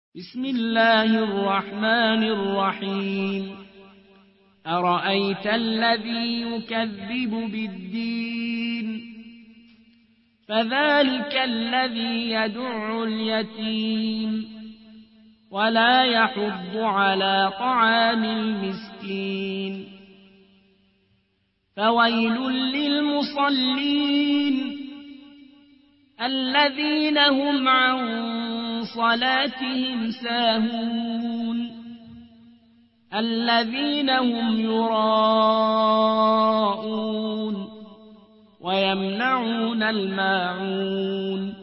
بسم الله الرحمن الرحيم أرأيت الذي يكذب بالدين فذلك الذي يدع اليتيم ولا يحض على طعام المسكين فويل للمصلين الذين هم عن صلاتهم ساهون الذين هم يراءون ويمنعون الماعون